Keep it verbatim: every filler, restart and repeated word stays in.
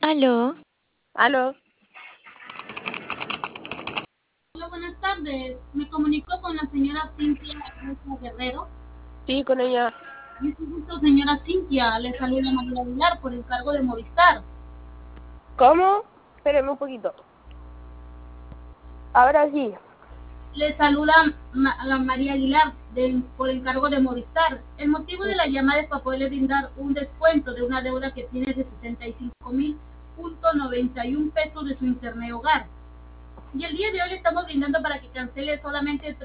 Aló, Aló, Hola, buenas tardes. Me comunico con la señora Cintia Rosa Guerrero. sí, con ella. Mucho gusto, señora Cintia. Le saluda María Aguilar por encargo de Movistar. ¿Cómo? Espéreme un poquito. Ahora sí. Le saluda Ma- a María Aguilar de- por encargo de Movistar. El motivo de la llamada es para poderle brindar un descuento de una deuda que tiene de setenta y cinco mil punto noventa y uno pesos de su internet hogar. Y el día de hoy le estamos brindando para que cancele solamente